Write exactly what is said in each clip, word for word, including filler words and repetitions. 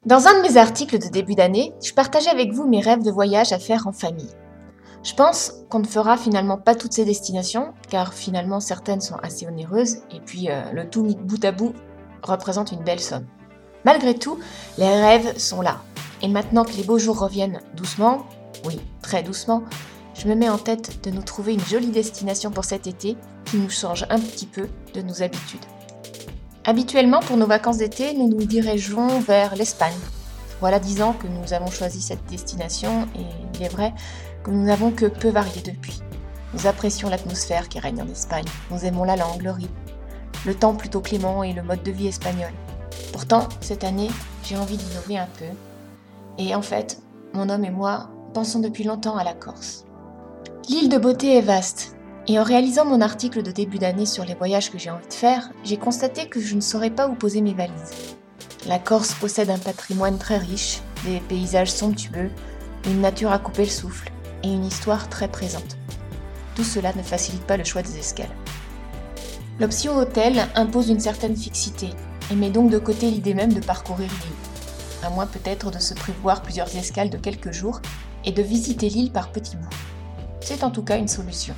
Dans un de mes articles de début d'année, je partageais avec vous mes rêves de voyage à faire en famille. Je pense qu'on ne fera finalement pas toutes ces destinations, car finalement certaines sont assez onéreuses, et puis euh, le tout mis bout à bout représente une belle somme. Malgré tout, les rêves sont là. Et maintenant que les beaux jours reviennent doucement, oui, très doucement, je me mets en tête de nous trouver une jolie destination pour cet été qui nous change un petit peu de nos habitudes. Habituellement, pour nos vacances d'été, nous nous dirigeons vers l'Espagne. Voilà dix ans que nous avons choisi cette destination et il est vrai que nous n'avons que peu varié depuis. Nous apprécions l'atmosphère qui règne en Espagne, nous aimons la langue, le rythme, le temps plutôt clément et le mode de vie espagnol. Pourtant, cette année, j'ai envie d'innover un peu. Et en fait, mon homme et moi pensons depuis longtemps à la Corse. L'île de beauté est vaste. Et en réalisant mon article de début d'année sur les voyages que j'ai envie de faire, j'ai constaté que je ne saurais pas où poser mes valises. La Corse possède un patrimoine très riche, des paysages somptueux, une nature à couper le souffle et une histoire très présente. Tout cela ne facilite pas le choix des escales. L'option hôtel impose une certaine fixité et met donc de côté l'idée même de parcourir l'île, à moins peut-être de se prévoir plusieurs escales de quelques jours et de visiter l'île par petits bouts. C'est en tout cas une solution.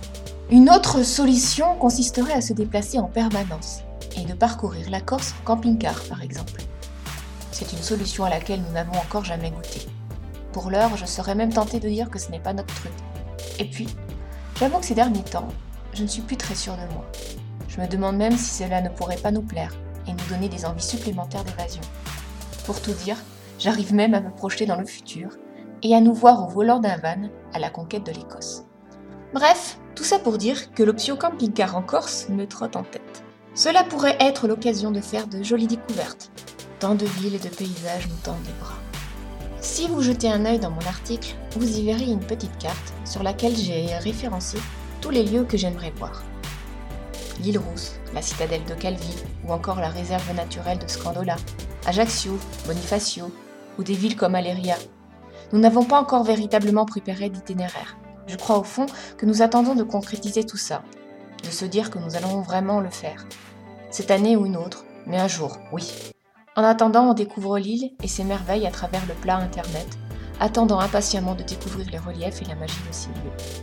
Une autre solution consisterait à se déplacer en permanence et de parcourir la Corse en camping-car par exemple. C'est une solution à laquelle nous n'avons encore jamais goûté. Pour l'heure, je serais même tentée de dire que ce n'est pas notre truc. Et puis, j'avoue que ces derniers temps, je ne suis plus très sûre de moi. Je me demande même si cela ne pourrait pas nous plaire et nous donner des envies supplémentaires d'évasion. Pour tout dire, j'arrive même à me projeter dans le futur et à nous voir au volant d'un van à la conquête de l'Écosse. Bref, tout ça pour dire que l'option camping-car en Corse me trotte en tête. Cela pourrait être l'occasion de faire de jolies découvertes. Tant de villes et de paysages nous tendent les bras. Si vous jetez un œil dans mon article, vous y verrez une petite carte sur laquelle j'ai référencé tous les lieux que j'aimerais voir. L'île Rousse, la citadelle de Calvi ou encore la réserve naturelle de Scandola, Ajaccio, Bonifacio ou des villes comme Aléria. Nous n'avons pas encore véritablement préparé d'itinéraire. Je crois au fond que nous attendons de concrétiser tout ça, de se dire que nous allons vraiment le faire. Cette année ou une autre, mais un jour, oui. En attendant, on découvre l'île et ses merveilles à travers le plat internet, attendant impatiemment de découvrir les reliefs et la magie de ces lieux.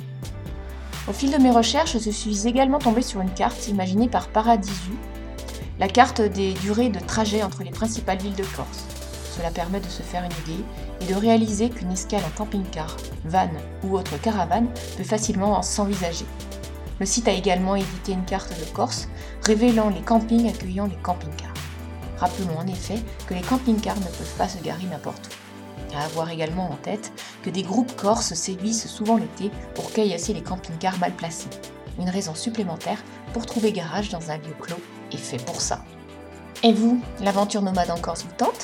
Au fil de mes recherches, je suis également tombée sur une carte imaginée par Paradisu, la carte des durées de trajet entre les principales villes de Corse. Cela permet de se faire une idée et de réaliser qu'une escale en camping-car, van ou autre caravane peut facilement s'envisager. Le site a également édité une carte de Corse révélant les campings accueillant les camping-cars. Rappelons en effet que les camping-cars ne peuvent pas se garer n'importe où. À avoir également en tête que des groupes corses sévissent souvent l'été pour caillasser les camping-cars mal placés. Une raison supplémentaire pour trouver garage dans un lieu clos est fait pour ça. Et vous, l'aventure nomade en Corse vous tente ?